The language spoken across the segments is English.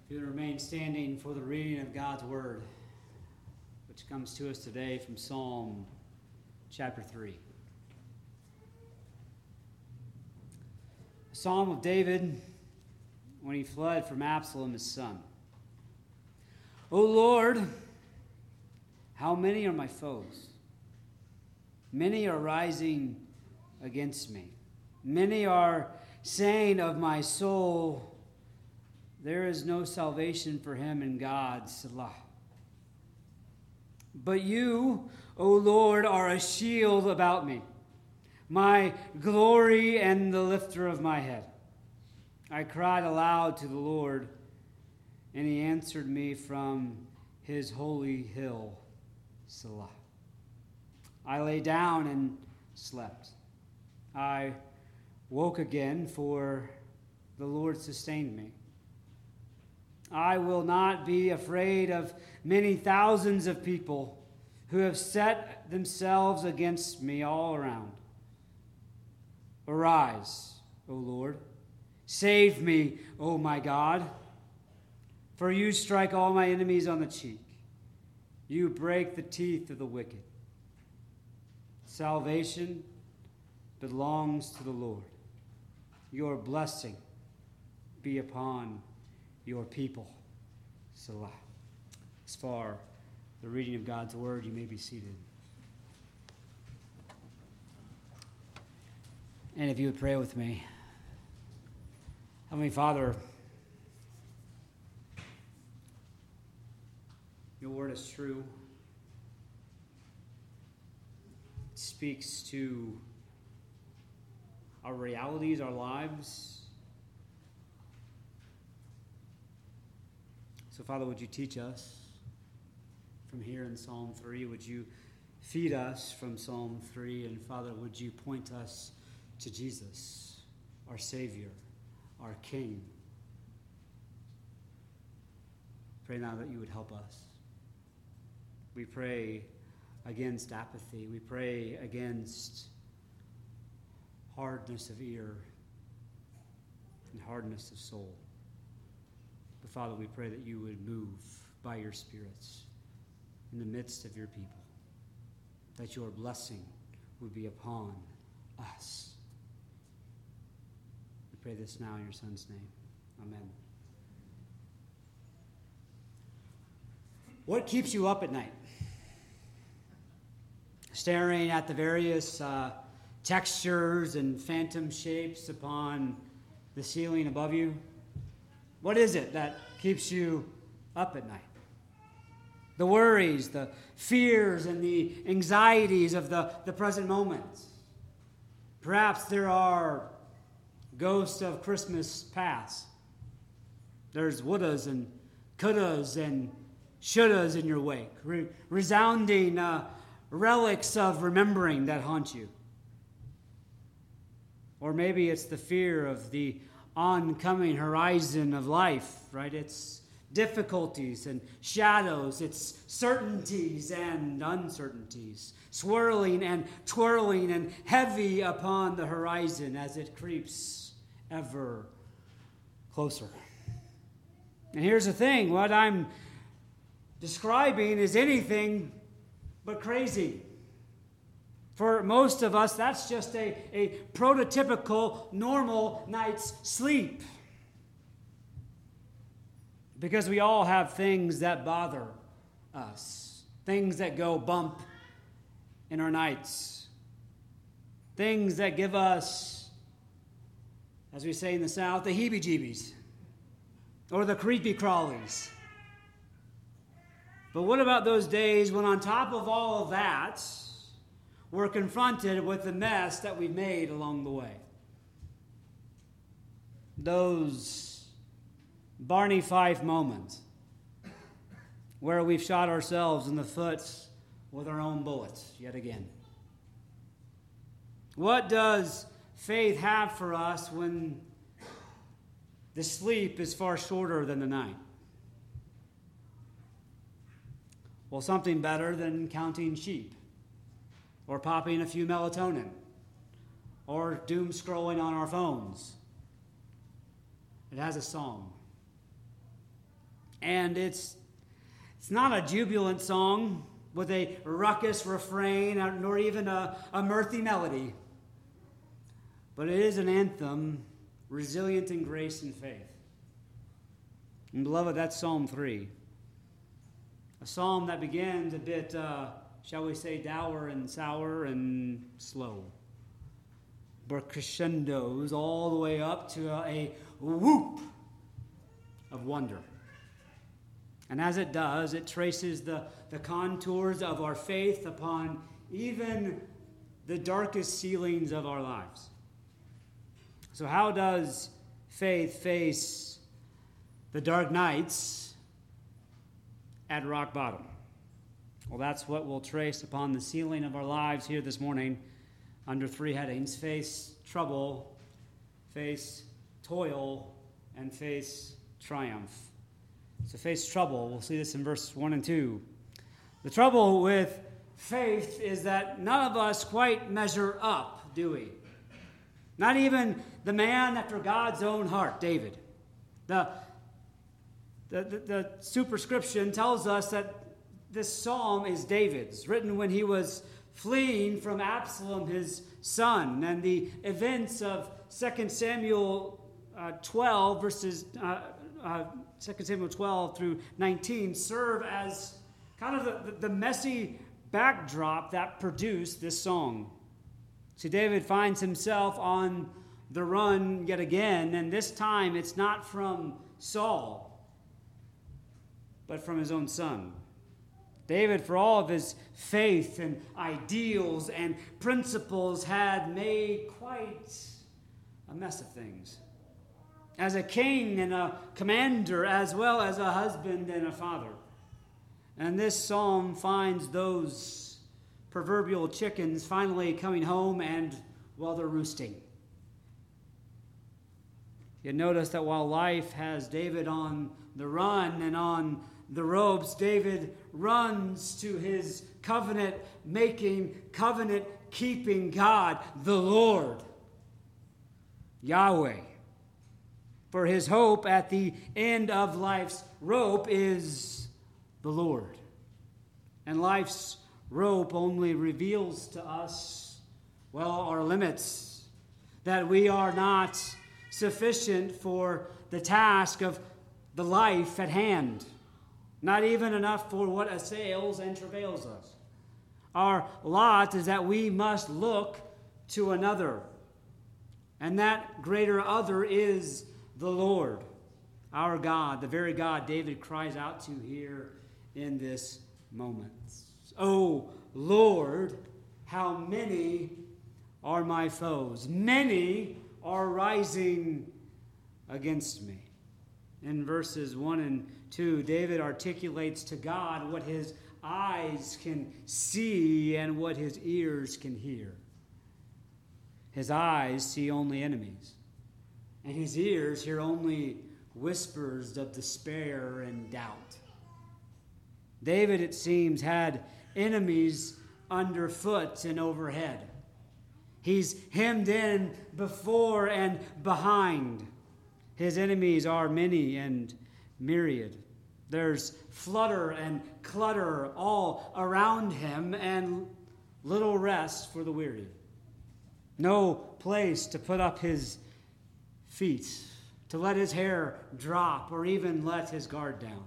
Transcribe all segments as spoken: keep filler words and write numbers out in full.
If you would remain standing for the reading of God's Word, which comes to us today from Psalm chapter three. A psalm of David when he fled from Absalom, his son. O Lord, how many are my foes? Many are rising against me. Many are saying of my soul, there is no salvation for him in God, Selah. But you, O Lord, are a shield about me, my glory and the lifter of my head. I cried aloud to the Lord, and he answered me from his holy hill, Selah. I lay down and slept. I woke again, for the Lord sustained me. I will not be afraid of many thousands of people who have set themselves against me all around. Arise, O Lord. Save me, O my God. For you strike all my enemies on the cheek. You break the teeth of the wicked. Salvation belongs to the Lord. Your blessing be upon your people. Selah. As far the reading of God's word, you may be seated. And if you would pray with me. Heavenly Father, your word is true. It speaks to our realities, our lives. So, Father, would you teach us from here in Psalm three? Would you feed us from Psalm three? And, Father, would you point us to Jesus, our Savior, our King? Pray now that you would help us. We pray against apathy. We pray against hardness of ear and hardness of soul. But Father, we pray that you would move by your spirits in the midst of your people, that your blessing would be upon us. We pray this now in your Son's name. Amen. What keeps you up at night? Staring at the various uh, textures and phantom shapes upon the ceiling above you? What is it that keeps you up at night? The worries, the fears, and the anxieties of the, the present moment. Perhaps there are ghosts of Christmas past. There's wouldas and couldas and shouldas in your wake. Re- resounding uh, relics of remembering that haunt you. Or maybe it's the fear of the oncoming horizon of life, right? It's difficulties and shadows. It's certainties and uncertainties, swirling and twirling and heavy upon the horizon as it creeps ever closer. And here's the thing, what I'm describing is anything but crazy. For most of us, that's just a, a prototypical normal night's sleep. Because we all have things that bother us. Things that go bump in our nights. Things that give us, as we say in the South, the heebie-jeebies. Or the creepy crawlies. But what about those days when on top of all of that, we're confronted with the mess that we've made along the way? Those Barney Fife moments where we've shot ourselves in the foot with our own bullets yet again. What does faith have for us when the sleep is far shorter than the night? Well, something better than counting sheep, or popping a few melatonin, or doom scrolling on our phones. It has a song. And it's it's not a jubilant song with a ruckus refrain, nor even a, a mirthy melody. But it is an anthem, resilient in grace and faith. And beloved, that's Psalm three. A psalm that begins a bit, uh, shall we say, dour and sour and slow, but crescendos all the way up to a, a whoop of wonder. And as it does, it traces the, the contours of our faith upon even the darkest ceilings of our lives. So how does faith face the dark nights at rock bottom? Well, that's what we'll trace upon the ceiling of our lives here this morning under three headings: face trouble, face toil, and face triumph. So face trouble, we'll see this in verses one and two. The trouble with faith is that none of us quite measure up, do we? Not even the man after God's own heart, David. The, the, the, the superscription tells us that this psalm is David's, written when he was fleeing from Absalom, his son. And the events of Second Samuel uh, twelve, verses uh, uh, Second Samuel twelve through nineteen, serve as kind of the, the messy backdrop that produced this song. See, David finds himself on the run yet again, and this time it's not from Saul, but from his own son. David, for all of his faith and ideals and principles, had made quite a mess of things. As a king and a commander, as well as a husband and a father. And this psalm finds those proverbial chickens finally coming home and, well, they're roosting. You notice that while life has David on the run and on the ropes, David runs to his covenant-making, covenant-keeping God, the Lord, Yahweh. For his hope at the end of life's rope is the Lord. And life's rope only reveals to us, well, our limits, that we are not sufficient for the task of the life at hand, not even enough for what assails and travails us. Our lot is that we must look to another, and that greater other is the Lord, our God, the very God David cries out to here in this moment. Oh, Lord, how many are my foes? Many are rising against me. In verses one and two, David articulates to God what his eyes can see and what his ears can hear. His eyes see only enemies, and his ears hear only whispers of despair and doubt. David, it seems, had enemies underfoot and overhead. He's hemmed in before and behind. His enemies are many and myriad. There's flutter and clutter all around him, and little rest for the weary. No place to put up his feet, to let his hair drop, or even let his guard down.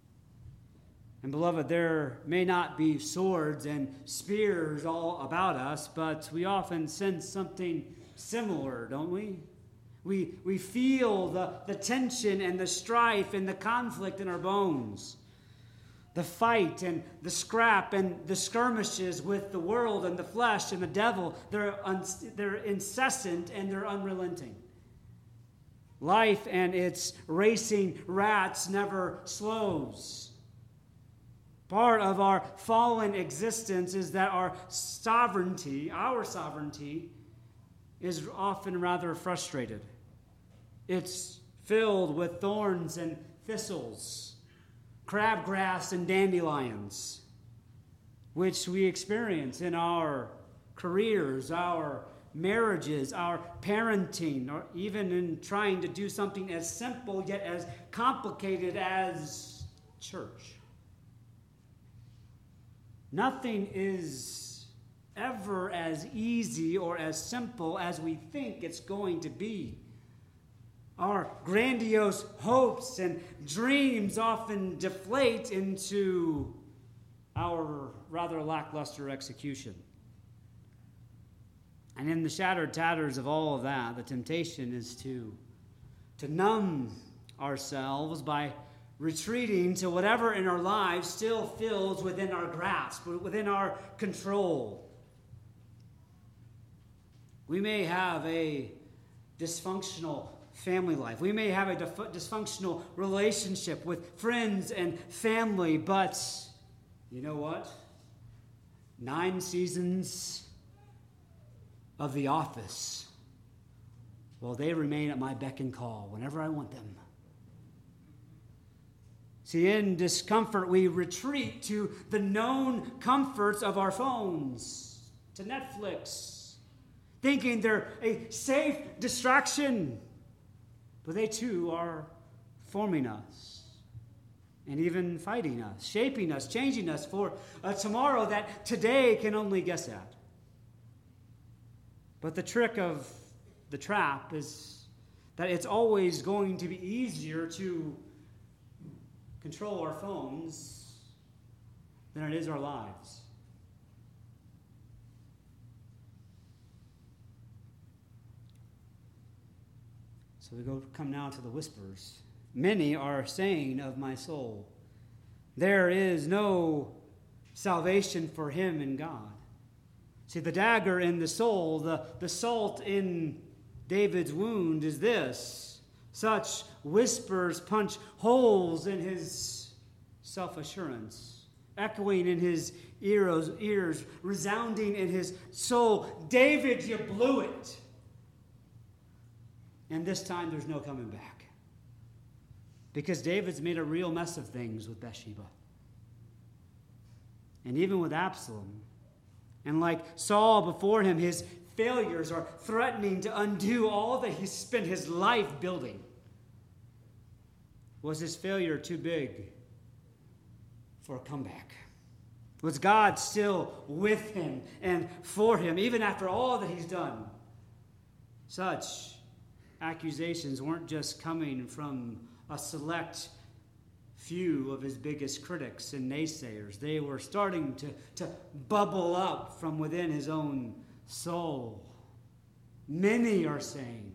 And beloved, there may not be swords and spears all about us, but we often sense something similar, don't we? We, we feel the, the tension and the strife and the conflict in our bones. The fight and the scrap and the skirmishes with the world and the flesh and the devil, they're, un, they're incessant and they're unrelenting. Life and its racing rats never slows. Part of our fallen existence is that our sovereignty, our sovereignty, is often rather frustrated. It's filled with thorns and thistles, crabgrass and dandelions, which we experience in our careers, our marriages, our parenting, or even in trying to do something as simple yet as complicated as church. Nothing is ever as easy or as simple as we think it's going to be. Our grandiose hopes and dreams often deflate into our rather lackluster execution. And in the shattered tatters of all of that, the temptation is to, to numb ourselves by retreating to whatever in our lives still feels within our grasp, within our control. We may have a dysfunctional family life. We may have a dif- dysfunctional relationship with friends and family, but you know what? Nine seasons of The Office, well, they remain at my beck and call whenever I want them. See, in discomfort, we retreat to the known comforts of our phones, to Netflix, thinking they're a safe distraction. But they too are forming us and even fighting us, shaping us, changing us for a tomorrow that today can only guess at. But the trick of the trap is that it's always going to be easier to control our phones than it is our lives. So we go come now to the whispers. Many are saying of my soul, there is no salvation for him in God. See, the dagger in the soul, the, the salt in David's wound is this. Such whispers punch holes in his self-assurance, echoing in his ears, ears, resounding in his soul. David, you blew it. And this time there's no coming back. Because David's made a real mess of things with Bathsheba. And even with Absalom. And like Saul before him, his failures are threatening to undo all that he spent his life building. Was his failure too big for a comeback? Was God still with him and for him, even after all that he's done? Such accusations weren't just coming from a select few of his biggest critics and naysayers. They were starting to, to bubble up from within his own soul. Many are saying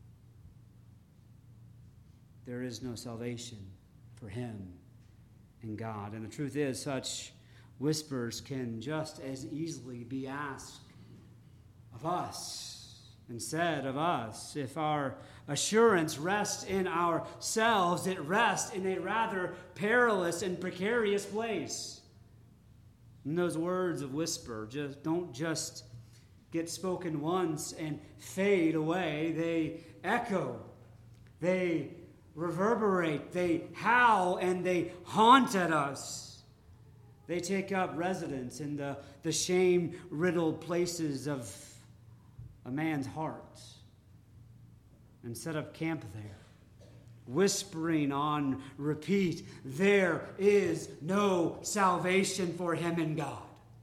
there is no salvation for him in God. And the truth is, such whispers can just as easily be asked of us and said of us. If our assurance rests in ourselves, it rests in a rather perilous and precarious place. And those words of whisper just don't just get spoken once and fade away. They echo. They reverberate. They howl and they haunt at us. They take up residence in the, the shame-riddled places of a man's heart and set up camp there, whispering on repeat, there is no salvation for him in God.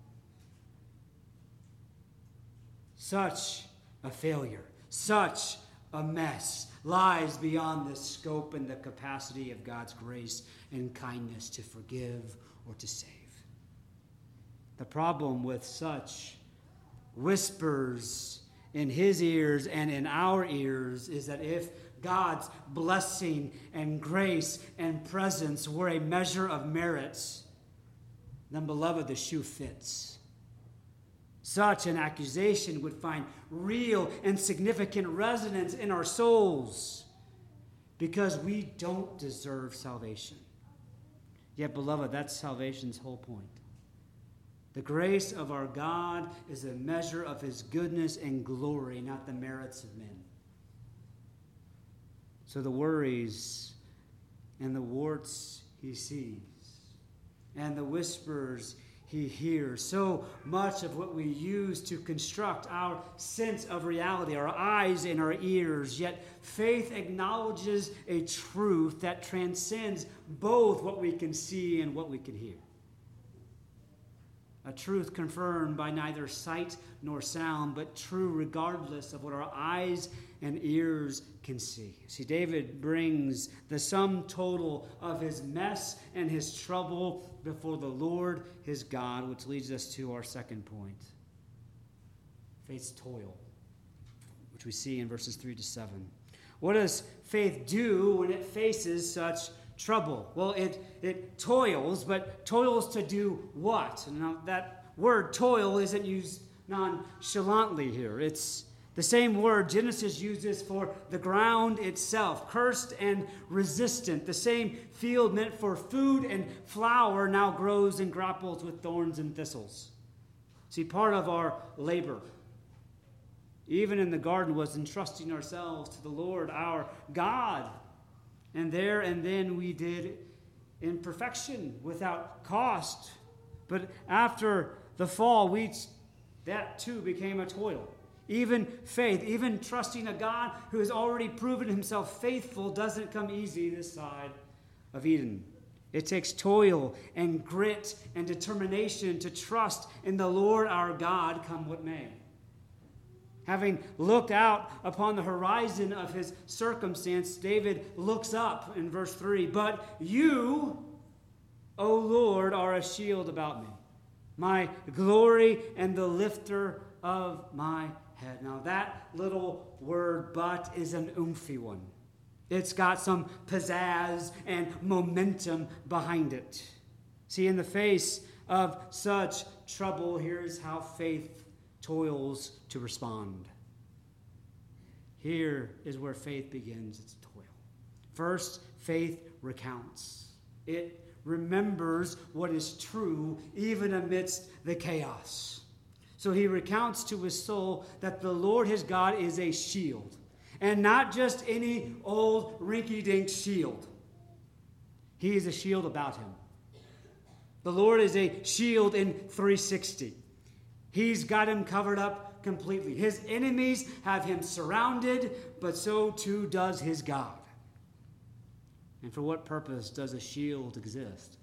Such a failure, such a mess lies beyond the scope and the capacity of God's grace and kindness to forgive or to save. The problem with such whispers in his ears and in our ears is that if God's blessing and grace and presence were a measure of merits, then, beloved, the shoe fits. Such an accusation would find real and significant resonance in our souls because we don't deserve salvation. Yet, beloved, that's salvation's whole point. The grace of our God is a measure of his goodness and glory, not the merits of men. So the worries and the warts he sees, and the whispers he hears. So much of what we use to construct our sense of reality, our eyes and our ears, yet faith acknowledges a truth that transcends both what we can see and what we can hear. A truth confirmed by neither sight nor sound, but true regardless of what our eyes and ears can see. See, David brings the sum total of his mess and his trouble before the Lord his God, which leads us to our second point. Faith's toil, which we see in verses three to seven. What does faith do when it faces such trouble? Well, it, it toils, but toils to do what? Now, that word toil isn't used nonchalantly here. It's the same word Genesis uses for the ground itself, cursed and resistant. The same field meant for food and flour now grows and grapples with thorns and thistles. See, part of our labor, even in the garden, was entrusting ourselves to the Lord our God. And there and then we did in perfection, without cost. But after the fall, we that too became a toil. Even faith, even trusting a God who has already proven himself faithful doesn't come easy this side of Eden. It takes toil and grit and determination to trust in the Lord our God, come what may. Having looked out upon the horizon of his circumstance, David looks up in verse three. But you, O Lord, are a shield about me, my glory and the lifter of my head. Now that little word, but, is an oomphy one. It's got some pizzazz and momentum behind it. See, in the face of such trouble, here's how faith toils to respond. Here is where faith begins its toil. First, faith recounts. It remembers what is true even amidst the chaos. So he recounts to his soul that the Lord his God is a shield, and not just any old rinky-dink shield. He is a shield about him. The Lord is a shield in three sixty. He's got him covered up completely. His enemies have him surrounded, but so too does his God. And for what purpose does a shield exist?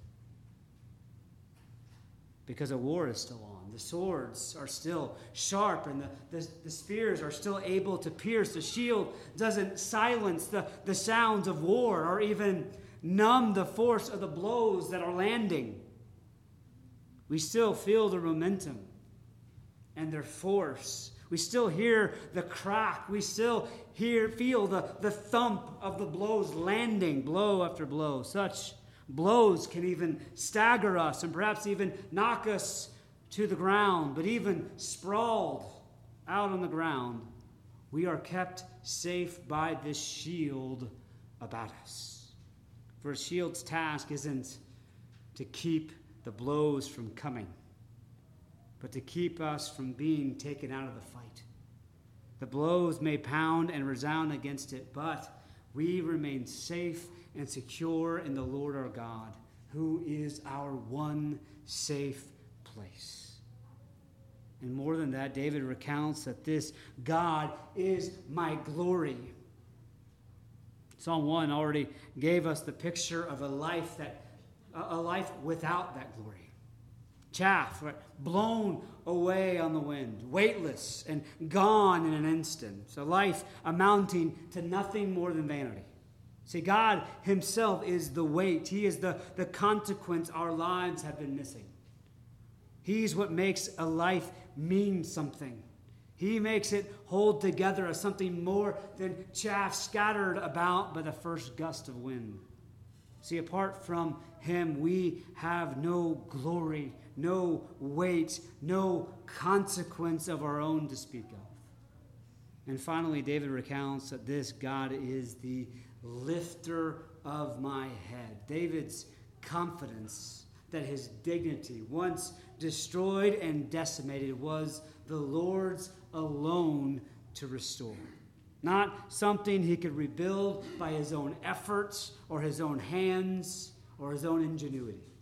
Because a war is still on. The swords are still sharp, and the, the, the spears are still able to pierce. The shield doesn't silence the, the sounds of war or even numb the force of the blows that are landing. We still feel the momentum and their force. We still hear the crack. We still hear, feel the, the thump of the blows landing, blow after blow. Such blows can even stagger us and perhaps even knock us to the ground. But even sprawled out on the ground, we are kept safe by this shield about us. For a shield's task isn't to keep the blows from coming, but to keep us from being taken out of the fight. The blows may pound and resound against it, but we remain safe and secure in the Lord our God, who is our one safe place. And more than that, David recounts that this God is my glory. Psalm one already gave us the picture of a life that a life without that glory. Chaff, right? Blown away on the wind, weightless and gone in an instant. So life amounting to nothing more than vanity. See, God himself is the weight. He is the, the consequence our lives have been missing. He's what makes a life mean something. He makes it hold together as something more than chaff scattered about by the first gust of wind. See, apart from him, we have no glory, no weight, no consequence of our own to speak of. And finally, David recounts that this God is the lifter of my head. David's confidence that his dignity, once destroyed and decimated, was the Lord's alone to restore. Not something he could rebuild by his own efforts or his own hands or his own ingenuity.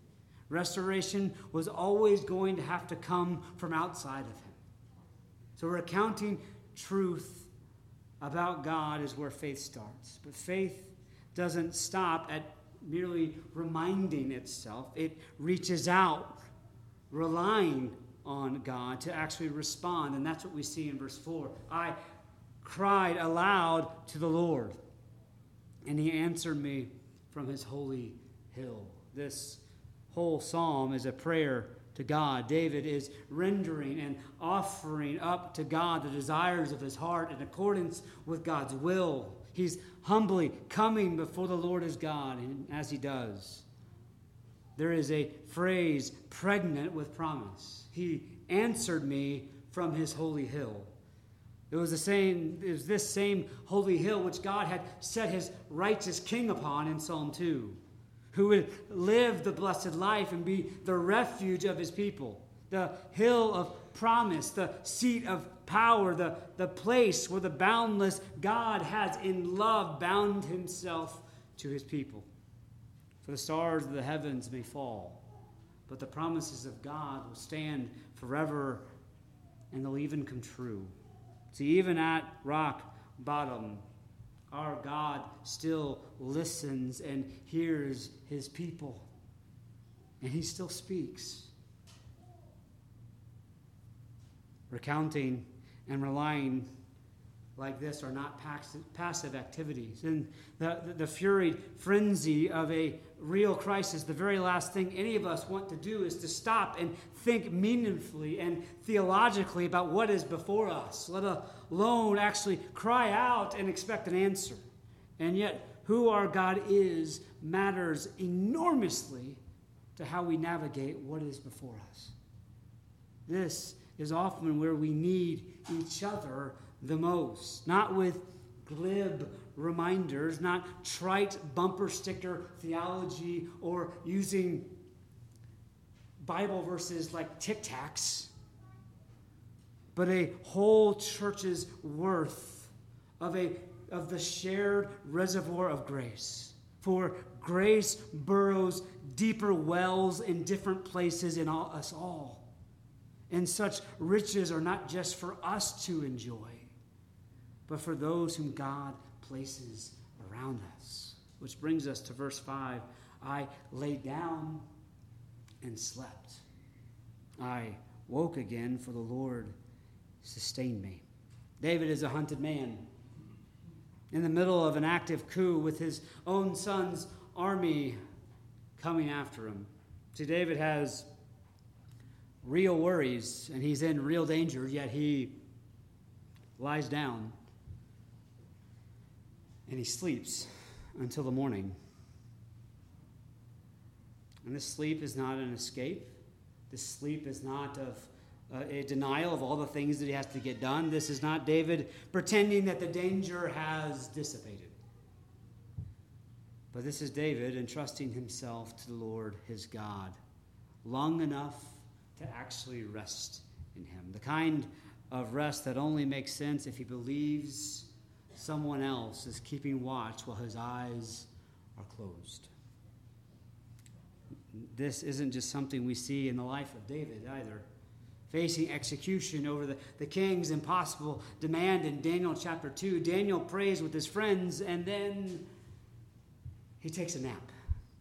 Restoration was always going to have to come from outside of him. So recounting truth about God is where faith starts. But faith doesn't stop at merely reminding itself. It reaches out, relying on God to actually respond. And that's what we see in verse four. I cried aloud to the Lord, and he answered me from his holy hill. This whole psalm is a prayer to God. David is rendering and offering up to God the desires of his heart in accordance with God's will. He's humbly coming before the Lord his God, and as he does, there is a phrase pregnant with promise. He answered me from his holy hill. It was the same, it was this same holy hill which God had set his righteous king upon in Psalm two, who would live the blessed life and be the refuge of his people, the hill of promise, the seat of power, the, the place where the boundless God has in love bound himself to his people. For the stars of the heavens may fall, but the promises of God will stand forever, and they'll even come true. See, even at rock bottom, our God still listens and hears his people, and he still speaks. Recounting and relying like this are not passive activities. In the, the, the fury, frenzy of a real crisis, the very last thing any of us want to do is to stop and think meaningfully and theologically about what is before us, let alone actually cry out and expect an answer. And yet, who our God is matters enormously to how we navigate what is before us. This is often where we need each other the most, not with glib reminders, not trite bumper sticker theology or using Bible verses like Tic Tacs, but a whole church's worth of a of the shared reservoir of grace. For grace burrows deeper wells in different places in all, us all. And such riches are not just for us to enjoy, but for those whom God places around us. Which brings us to verse five. I lay down and slept. I woke again, for the Lord sustained me. David is a hunted man in the middle of an active coup with his own son's army coming after him. See, David has real worries, and he's in real danger, yet he lies down and he sleeps until the morning. And this sleep is not an escape. This sleep is not of uh, a denial of all the things that he has to get done. This is not David pretending that the danger has dissipated. But this is David entrusting himself to the Lord his God long enough to actually rest in him. The kind of rest that only makes sense if he believes someone else is keeping watch while his eyes are closed. This isn't just something we see in the life of David either. Facing execution over the, the king's impossible demand in Daniel chapter two, Daniel prays with his friends, and then he takes a nap.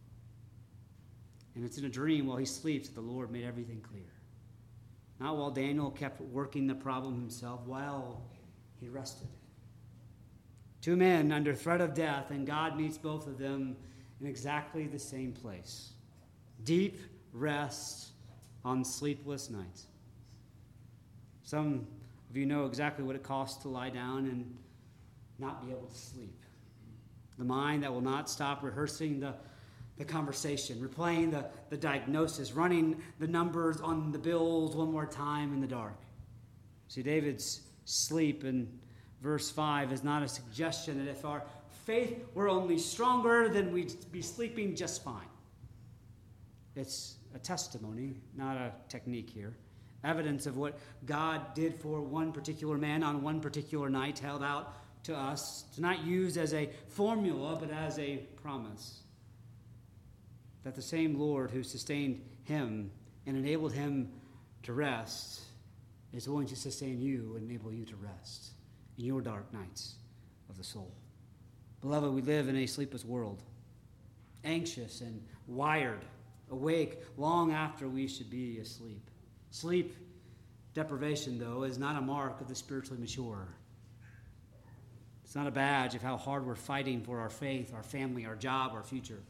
And it's in a dream while he sleeps that the Lord made everything clear. Not while Daniel kept working the problem himself, while he rested. Two men under threat of death, and God meets both of them in exactly the same place. Deep rest on sleepless nights. Some of you know exactly what it costs to lie down and not be able to sleep. The mind that will not stop rehearsing the, the conversation, replaying the, the diagnosis, running the numbers on the bills one more time in the dark. See, David's sleep in verse five is not a suggestion that if our faith were only stronger, then we'd be sleeping just fine. It's a testimony, not a technique here. Evidence of what God did for one particular man on one particular night held out to us, to not use as a formula, but as a promise. that the same Lord who sustained him and enabled him to rest is going to sustain you and enable you to rest in your dark nights of the soul. Beloved, we live in a sleepless world, anxious and wired, awake long after we should be asleep. Sleep deprivation, though, is not a mark of the spiritually mature. It's not a badge of how hard we're fighting for our faith, our family, our job, our future.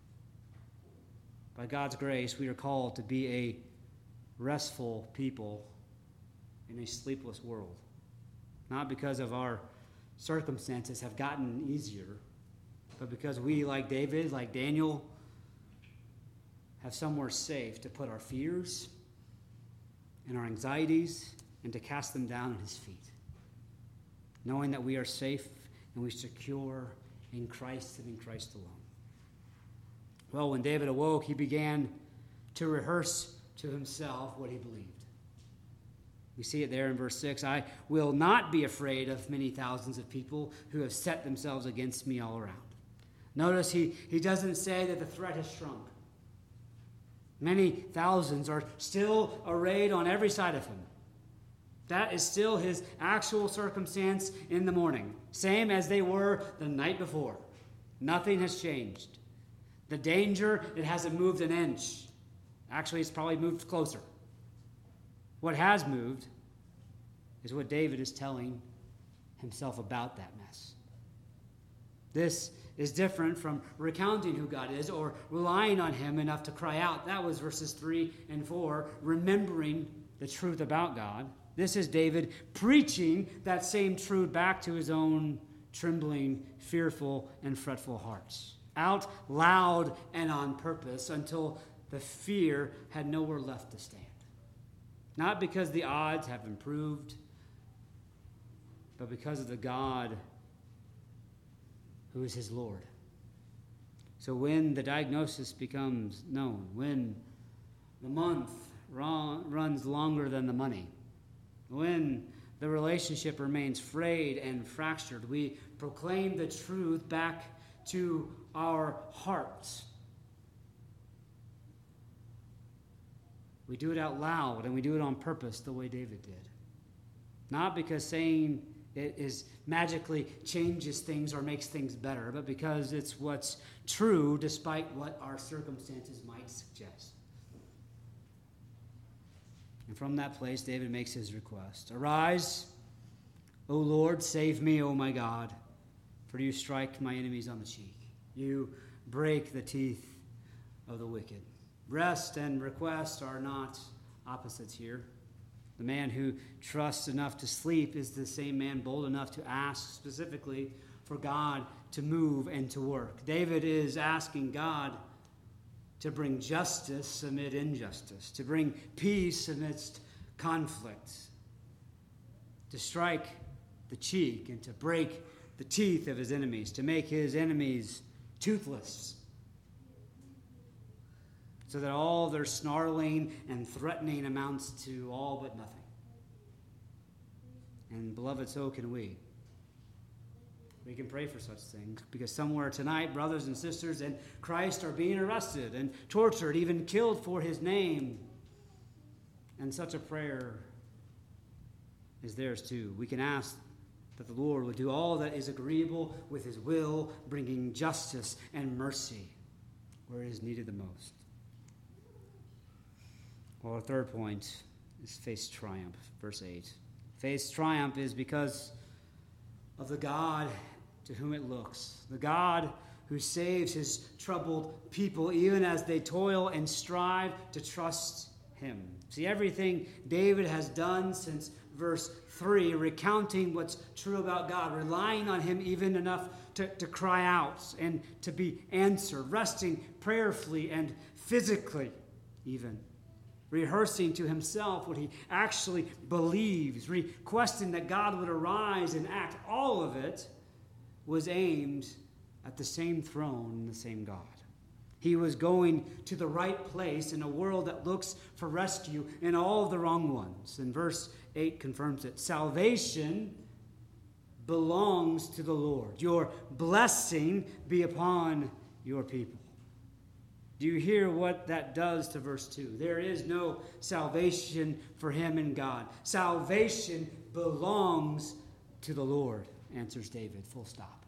By God's grace, we are called to be a restful people in a sleepless world. Not because of our circumstances have gotten easier, but because we, like David, like Daniel, have somewhere safe to put our fears and our anxieties and to cast them down at his feet, knowing that we are safe and we secure in Christ and in Christ alone. Well, when David awoke, he began to rehearse to himself what he believed. We see it there in verse six. I will not be afraid of many thousands of people who have set themselves against me all around. Notice he, he doesn't say that the threat has shrunk. Many thousands are still arrayed on every side of him. That is still his actual circumstance in the morning, same as they were the night before. Nothing has changed. The danger, it hasn't moved an inch. Actually, it's probably moved closer. What has moved is what David is telling himself about that mess. This is different from recounting who God is or relying on him enough to cry out. That was verses three and four, remembering the truth about God. This is David preaching that same truth back to his own trembling, fearful, and fretful hearts, out loud and on purpose until the fear had nowhere left to stand. Not because the odds have improved, but because of the God who is his Lord. So when the diagnosis becomes known, when the month run, runs longer than the money, when the relationship remains frayed and fractured, we proclaim the truth back to our hearts. We do it out loud, and we do it on purpose the way David did. Not because saying it is magically changes things or makes things better, but because it's what's true despite what our circumstances might suggest. And from that place, David makes his request. Arise, O Lord, save me, O my God, for you strike my enemies on the cheek. You break the teeth of the wicked. Rest and request are not opposites here. The man who trusts enough to sleep is the same man bold enough to ask specifically for God to move and to work. David is asking God to bring justice amid injustice, to bring peace amidst conflict, to strike the cheek and to break the teeth of his enemies, to make his enemies toothless, so that all their snarling and threatening amounts to all but nothing. And beloved, so can we. We can pray for such things, because somewhere tonight, brothers and sisters in Christ are being arrested and tortured, even killed for his name. And such a prayer is theirs too. We can ask that the Lord would do all that is agreeable with his will, bringing justice and mercy where it is needed the most. Well, our third point is face triumph, verse eight. Face triumph is because of the God to whom it looks, the God who saves his troubled people even as they toil and strive to trust him. See, everything David has done since verse three, recounting what's true about God, relying on him even enough to, to cry out and to be answered, resting prayerfully and physically even, rehearsing to himself what he actually believes, requesting that God would arise and act. All of it was aimed at the same throne and the same God. He was going to the right place in a world that looks for rescue in all of the wrong ones. And verse eight confirms it. Salvation belongs to the Lord. Your blessing be upon your people. Do you hear what that does to verse two? There is no salvation for him in God. Salvation belongs to the Lord, answers David, full stop.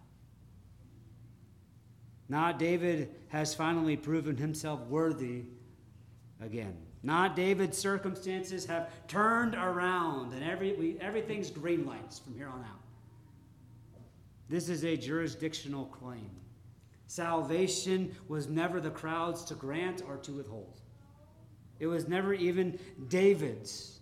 Not David has finally proven himself worthy again. Not David's circumstances have turned around and every, we, everything's green lights from here on out. This is a jurisdictional claim. Salvation was never the crowd's to grant or to withhold. It was never even David's.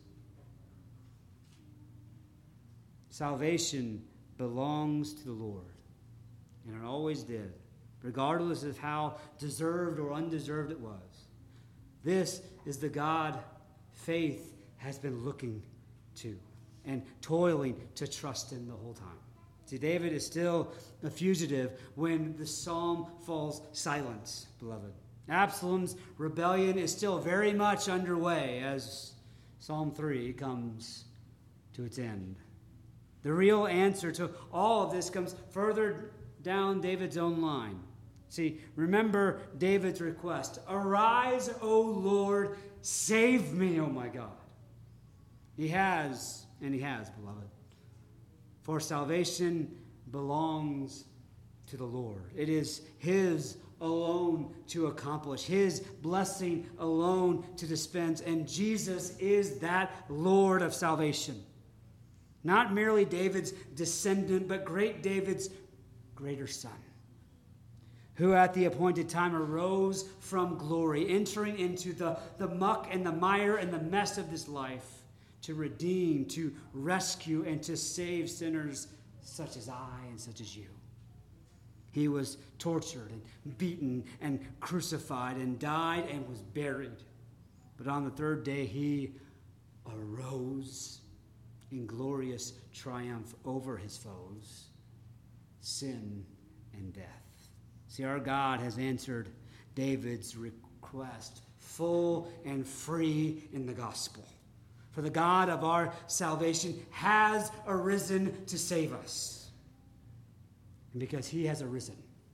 Salvation belongs to the Lord, and it always did, regardless of how deserved or undeserved it was. This is the God faith has been looking to and toiling to trust in the whole time. See, David is still a fugitive when the psalm falls silent, beloved. Absalom's rebellion is still very much underway as Psalm three comes to its end. The real answer to all of this comes further down David's own line. See, remember David's request. Arise, O Lord, save me, O my God. He has, and he has, beloved. For salvation belongs to the Lord. It is his alone to accomplish, his blessing alone to dispense, and Jesus is that Lord of salvation. Not merely David's descendant, but great David's greater son, who at the appointed time arose from glory, entering into the, the muck and the mire and the mess of this life, to redeem, to rescue, and to save sinners such as I and such as you. He was tortured and beaten and crucified and died and was buried. But on the third day he arose in glorious triumph over his foes, sin and death. See, our God has answered David's request, full and free in the gospel. For the God of our salvation has arisen to save us. And because he has arisen,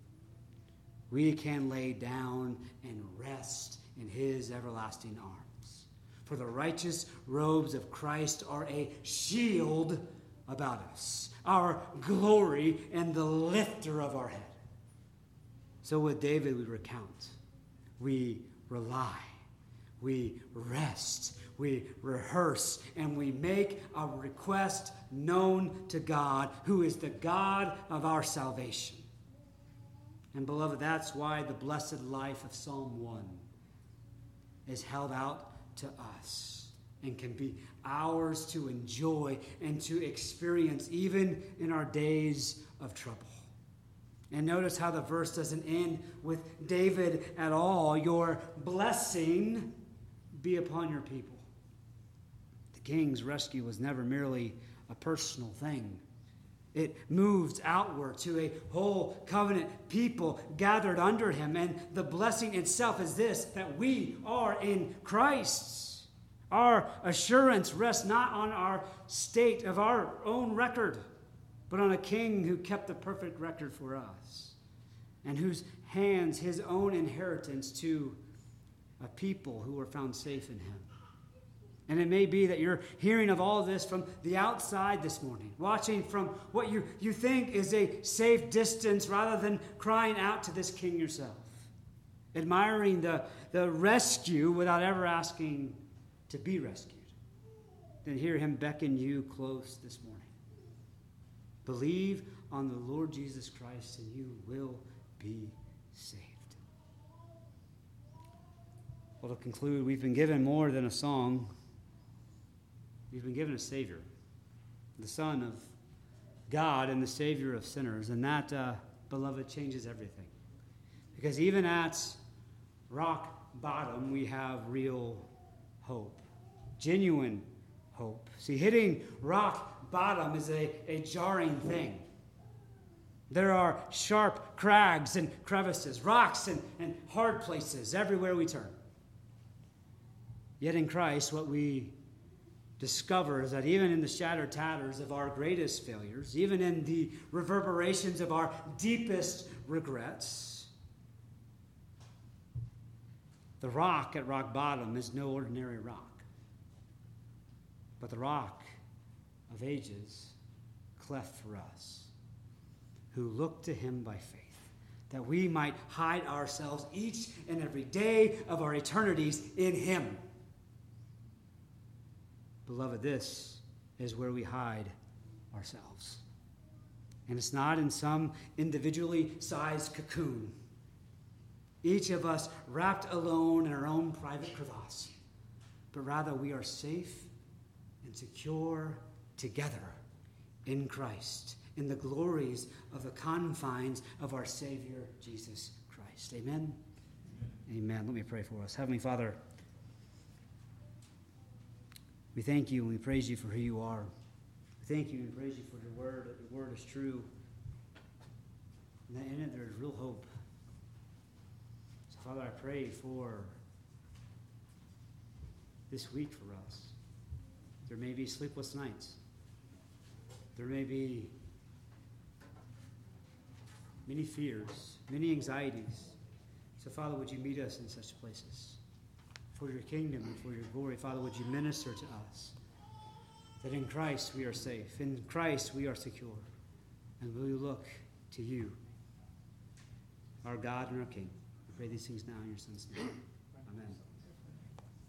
we can lay down and rest in his everlasting arms. For the righteous robes of Christ are a shield about us, our glory and the lifter of our head. So with David we recount, we rely, we rest, we rehearse, and we make our request known to God, who is the God of our salvation. And beloved, that's why the blessed life of Psalm one is held out to us and can be ours to enjoy and to experience even in our days of trouble. And notice how the verse doesn't end with David at all. Your blessing be upon your people. The king's rescue was never merely a personal thing. It moves outward to a whole covenant people gathered under him. And the blessing itself is this, that we are in Christ. Our assurance rests not on our state of our own record, but on a king who kept the perfect record for us and whose hands his own inheritance to a people who were found safe in him. And it may be that you're hearing of all of this from the outside this morning, watching from what you, you think is a safe distance rather than crying out to this king yourself, admiring the, the rescue without ever asking to be rescued. Then hear him beckon you close this morning. Believe on the Lord Jesus Christ and you will be saved. Well, to conclude, we've been given more than a song. We've been given a Savior, the Son of God and the Savior of sinners. And that, uh, beloved, changes everything. Because even at rock bottom, we have real hope, genuine hope. See, hitting rock bottom is a, a jarring thing. There are sharp crags and crevices, rocks and, and hard places everywhere we turn. Yet in Christ, what we discover is that even in the shattered tatters of our greatest failures, even in the reverberations of our deepest regrets, The rock at rock bottom is no ordinary rock, but the rock of ages cleft for us, who look to him by faith, that we might hide ourselves each and every day of our eternities in him. Beloved, this is where we hide ourselves. And it's not in some individually sized cocoon, each of us wrapped alone in our own private crevasse, but rather we are safe and secure together in Christ, in the glories of the confines of our Savior, Jesus Christ. Amen? Amen. Amen. Let me pray for us. Heavenly Father, we thank you and we praise you for who you are. We thank you and praise you for your word, that your word is true, and that in it there is real hope. So, Father, I pray for this week for us. There may be sleepless nights. There may be many fears, many anxieties. So, Father, would you meet us in such places? For your kingdom and for your glory, Father, would you minister to us? That in Christ we are safe, in Christ we are secure, and will you look to you, our God and our King. We pray these things now in your Son's name. Amen.